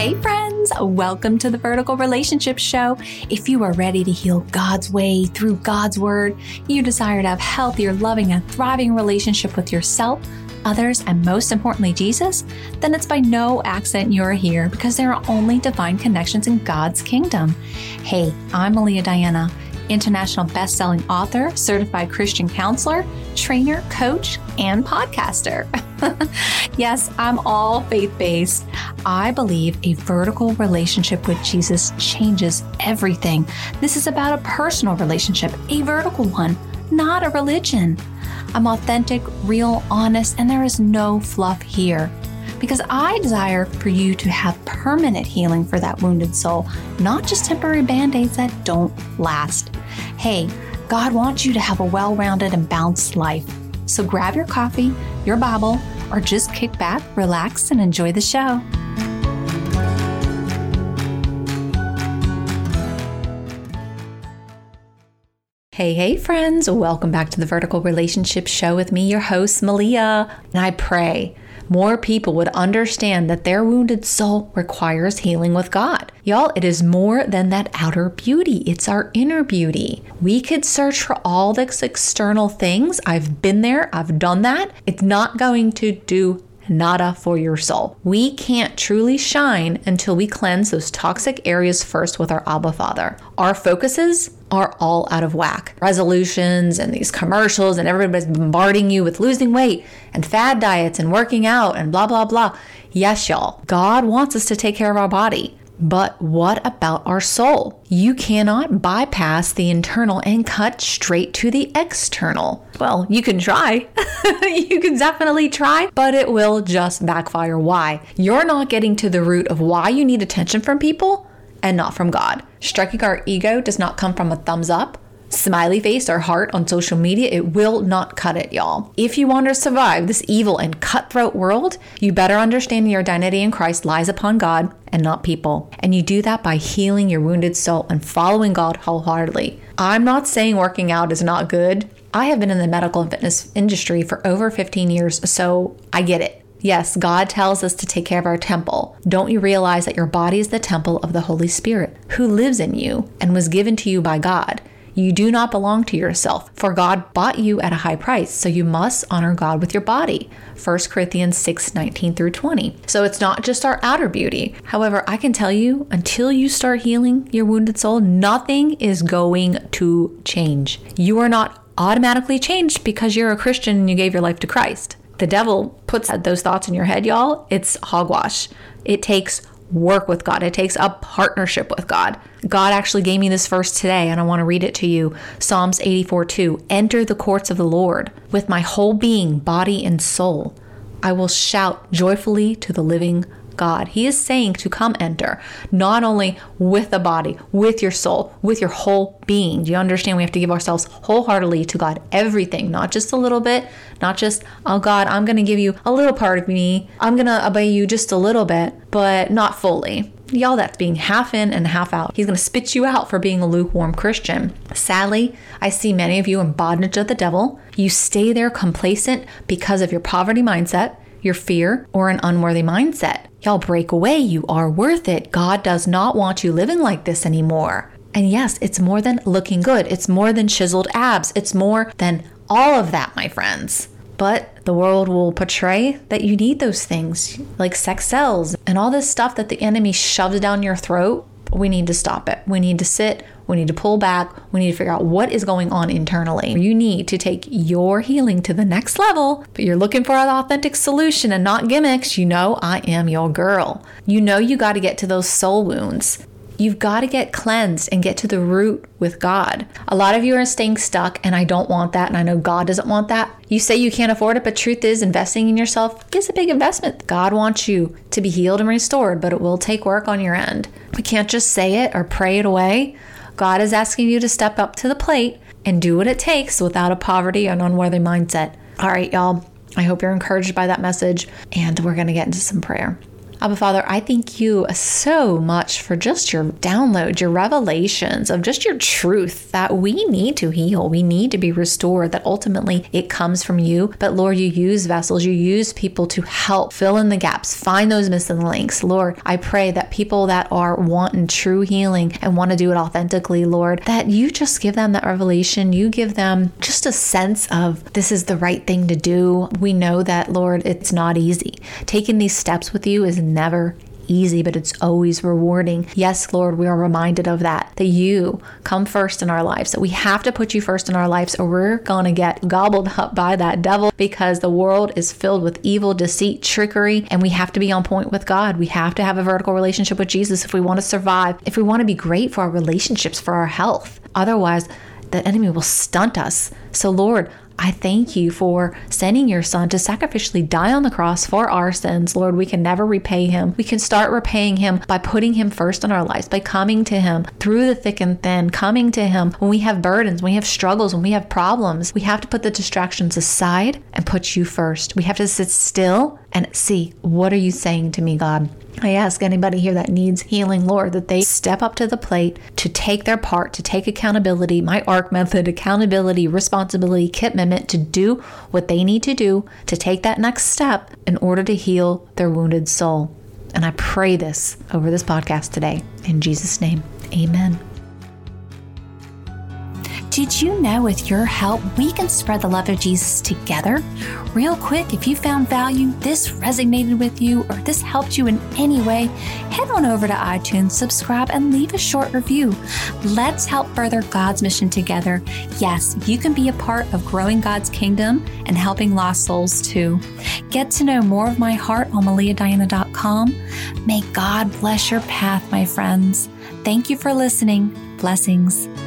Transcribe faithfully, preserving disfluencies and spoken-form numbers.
Hey friends, welcome to the Vertical Relationship Show. If you are ready to heal God's way through God's Word, you desire to have healthier, loving, and thriving relationship with yourself, others, and most importantly, Jesus, then it's by no accident you're here because there are only divine connections in God's kingdom. Hey, I'm Malia Diana, international best-selling author, certified Christian counselor, trainer, coach, and podcaster. Yes, I'm all faith-based. I believe a vertical relationship with Jesus changes everything. This is about a personal relationship, a vertical one, not a religion. I'm authentic, real, honest, and there is no fluff here. Because I desire for you to have permanent healing for that wounded soul, not just temporary band-aids that don't last. Hey, God wants you to have a well-rounded and balanced life. So grab your coffee, your Bible, or just kick back, relax, and enjoy the show. Hey, hey friends, welcome back to the Vertical Relationship Show with me, your host, Malia. And I pray more people would understand that their wounded soul requires healing with God. Y'all, it is more than that outer beauty. It's our inner beauty. We could search for all these external things. I've been there. I've done that. It's not going to do nada for your soul. We can't truly shine until we cleanse those toxic areas first with our Abba Father. Our focuses are all out of whack. Resolutions and these commercials and everybody's bombarding you with losing weight and fad diets and working out and blah, blah, blah. Yes, y'all. God wants us to take care of our body. But what about our soul? You cannot bypass the internal and cut straight to the external. Well, you can try. You can definitely try, but it will just backfire. Why? You're not getting to the root of why you need attention from people and not from God. Striking our ego does not come from a thumbs up, smiley face, or heart on social media. It will not cut it, y'all. If you want to survive this evil and cutthroat world, you better understand your identity in Christ lies upon God and not people. And you do that by healing your wounded soul and following God wholeheartedly. I'm not saying working out is not good. I have been in the medical and fitness industry for over fifteen years, so I get it. Yes, God tells us to take care of our temple. Don't you realize that your body is the temple of the Holy Spirit who lives in you and was given to you by God? You do not belong to yourself, for God bought you at a high price, so you must honor God with your body. First Corinthians six, nineteen through twenty. So it's not just our outer beauty. However, I can tell you, until you start healing your wounded soul, nothing is going to change. You are not automatically changed because you're a Christian and you gave your life to Christ. The devil puts those thoughts in your head, y'all. It's hogwash. It takes work with God. It takes a partnership with God. God actually gave me this verse today, and I want to read it to you. Psalms eighty-four two. Enter the courts of the Lord with my whole being, body, and soul. I will shout joyfully to the living God. He is saying to come enter, not only with the body, with your soul, with your whole being. Do you understand? We have to give ourselves wholeheartedly to God, everything, not just a little bit, not just, oh God, I'm going to give you a little part of me. I'm going to obey you just a little bit, but not fully. Y'all, that's being half in and half out. He's going to spit you out for being a lukewarm Christian. Sadly, I see many of you in bondage of the devil. You stay there complacent because of your poverty mindset, your fear, or an unworthy mindset. Y'all, break away. You are worth it. God does not want you living like this anymore. And yes, it's more than looking good. It's more than chiseled abs. It's more than all of that, my friends. But the world will portray that you need those things, like sex sells and all this stuff that the enemy shoves down your throat. We need to stop it. We need to sit. We need to pull back. We need to figure out what is going on internally. You need to take your healing to the next level, but you're looking for an authentic solution and not gimmicks. You know, I am your girl. You know, you got to get to those soul wounds. You've got to get cleansed and get to the root with God. A lot of you are staying stuck, and I don't want that, and I know God doesn't want that. You say you can't afford it, but truth is, investing in yourself is a big investment. God wants you to be healed and restored, but it will take work on your end. We can't just say it or pray it away. God is asking you to step up to the plate and do what it takes without a poverty or an unworthy mindset. All right, y'all. I hope you're encouraged by that message, and we're going to get into some prayer. Abba Father, I thank you so much for just your download, your revelations of just your truth that we need to heal. We need to be restored, that ultimately it comes from you. But Lord, you use vessels, you use people to help fill in the gaps, find those missing links. Lord, I pray that people that are wanting true healing and want to do it authentically, Lord, that you just give them that revelation. You give them just a sense of this is the right thing to do. We know that, Lord, it's not easy. Taking these steps with you is never easy, but it's always rewarding. Yes, Lord, we are reminded of that, that you come first in our lives, that we have to put you first in our lives or we're going to get gobbled up by that devil, because the world is filled with evil, deceit, trickery, and we have to be on point with God. We have to have a vertical relationship with Jesus if we want to survive, if we want to be great for our relationships, for our health. Otherwise, the enemy will stunt us. So Lord, I thank you for sending your son to sacrificially die on the cross for our sins. Lord, we can never repay him. We can start repaying him by putting him first in our lives, by coming to him through the thick and thin, coming to him when we have burdens, when we have struggles, when we have problems. We have to put the distractions aside and put you first. We have to sit still and see, what are you saying to me, God? I ask anybody here that needs healing, Lord, that they step up to the plate to take their part, to take accountability, my ARC method, accountability, responsibility, commitment, to do what they need to do to take that next step in order to heal their wounded soul. And I pray this over this podcast today. In Jesus' name, amen. Did you know with your help, we can spread the love of Jesus together? Real quick, if you found value, this resonated with you, or this helped you in any way, head on over to iTunes, subscribe, and leave a short review. Let's help further God's mission together. Yes, you can be a part of growing God's kingdom and helping lost souls too. Get to know more of my heart on malia diana dot com. May God bless your path, my friends. Thank you for listening. Blessings.